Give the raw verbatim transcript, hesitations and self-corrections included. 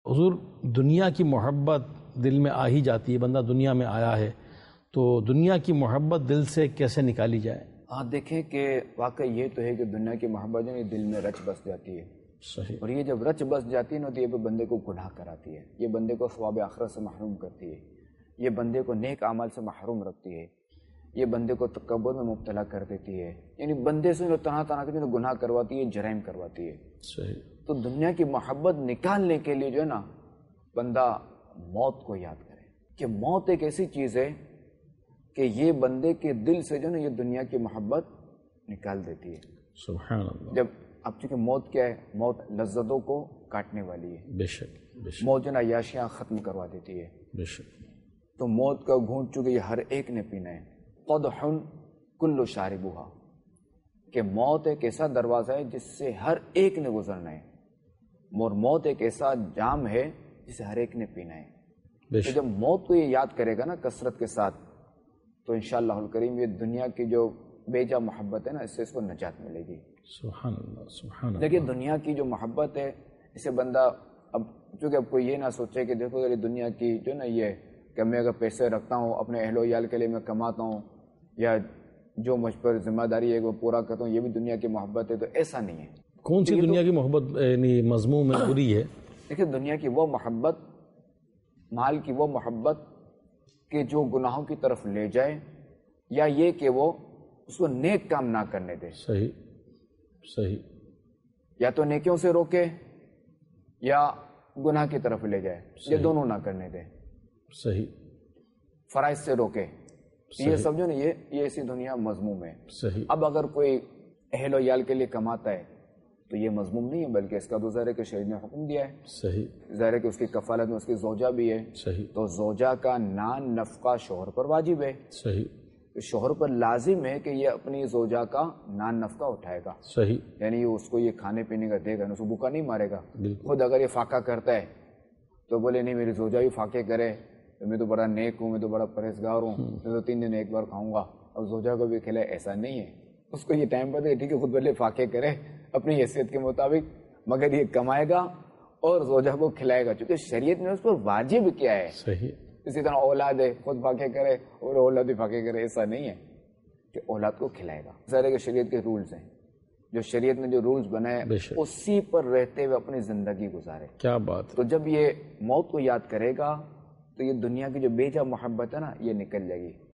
حضور دنیا کی محبت دل میں آ ہی جاتی ہے، بندہ دنیا میں آیا ہے تو دنیا کی محبت دل سے کیسے نکالی جائے؟ آپ دیکھیں کہ واقعی یہ تو ہے کہ دنیا کی محبت جو ہے دل میں رچ بس جاتی ہے. صحیح. اور یہ جب رچ بس جاتی ہے نا تو یہ بندے کو گناہ کراتی ہے، یہ بندے کو ثواب آخرت سے محروم کرتی ہے، یہ بندے کو نیک اعمال سے محروم رکھتی ہے، یہ بندے کو تکبر میں مبتلا کر دیتی ہے، یعنی بندے سے طرح طرح کے جو گناہ کرواتی ہے، جرائم کرواتی ہے. صحیح. تو دنیا کی محبت نکالنے کے لیے جو ہے نا بندہ موت کو یاد کرے کہ موت ایک ایسی چیز ہے کہ یہ بندے کے دل سے جو ہے نا یہ دنیا کی محبت نکال دیتی ہے. سبحان اللہ. جب اب چونکہ موت کیا ہے، موت لذتوں کو کاٹنے والی ہے. بے شک بے شک. موت جو نا عیاشیاں ختم کروا دیتی ہے. بے شک. تو موت کا گھونٹ چونکہ یہ ہر ایک نے پینا ہے. قدح کل شاربھا، کہ موت ایک ایسا دروازہ ہے جس سے ہر ایک نے گزرنا ہے، اور موت ایک ایسا جام ہے جسے ہر ایک نے پینا ہے. تو جب موت کو یہ یاد کرے گا نا کثرت کے ساتھ تو انشاءاللہ الکریم یہ دنیا کی جو بے جا محبت ہے نا اس سے اس کو نجات ملے گی. سبحان اللہ سبحان اللہ. دیکھیے دنیا کی جو محبت ہے اسے بندہ اب چونکہ اب کوئی یہ نہ سوچے کہ دیکھو یہ دنیا کی جو نا یہ کہ میں اگر پیسے رکھتا ہوں اپنے اہل و عیال کے لیے میں کماتا ہوں یا جو مجھ پر ذمہ داری ہے وہ پورا کرتا ہوں یہ بھی دنیا کی محبت ہے، تو ایسا نہیں ہے. کون سی دنیا کی محبت یعنی مضمون میں پوری ہے؟ دیکھیے دنیا کی وہ محبت، مال کی وہ محبت کہ جو گناہوں کی طرف لے جائے یا یہ کہ وہ اس کو نیک کام نہ کرنے دے. صحیح صحیح. یا تو نیکیوں سے روکے یا گناہ کی طرف لے جائے، یہ دونوں نہ کرنے دے. صحیح. فرائض سے روکے. یہ سمجھو نا یہ یہ ایسی دنیا مذموم ہے. صحیح. اب اگر کوئی اہل و عیال کے لیے کماتا ہے تو یہ مذموم نہیں ہے، بلکہ اس کا تو ظاہر ہے کہ شریعت نے حکم دیا ہے. صحیح. ظاہر ہے کہ اس کی کفالت میں اس کی زوجہ بھی ہے. صحیح. تو زوجہ کا نان نفقہ شوہر پر واجب ہے. صحیح. شوہر پر لازم ہے کہ یہ اپنی زوجہ کا نان نفقہ اٹھائے گا. صحیح. یعنی اس کو یہ کھانے پینے کا دے گا، اس کو بھوکا نہیں مارے گا. بالکل. خود اگر یہ فاقہ کرتا ہے تو بولے نہیں میری زوجہ بھی فاقے کرے، میں تو بڑا نیک ہوں، میں تو بڑا پرہیزگار ہوں، میں تو تین دن ایک بار کھاؤں گا، اب زوجہ کو بھی کھلائے، ایسا نہیں ہے. اس کو یہ ٹائم پر ٹھیک ہے خود بھلے فاقے کرے اپنی حیثیت کے مطابق، مگر یہ کمائے گا اور زوجہ کو کھلائے گا، چونکہ شریعت نے اس پر واجب کیا ہے. صحیح. اسی طرح اولاد ہے خود فاقے کرے اور اولاد بھی فاقے کرے، ایسا نہیں ہے کہ اولاد کو کھلائے گا. ظاہر ہے کہ شریعت کے رولز ہیں، جو شریعت نے جو رولز بنائے اسی پر رہتے ہوئے اپنی زندگی گزارے. کیا بات. تو جب یہ موت کو یاد کرے گا تو یہ دنیا کی جو بے جا محبت ہے نا یہ نکل جائے گی.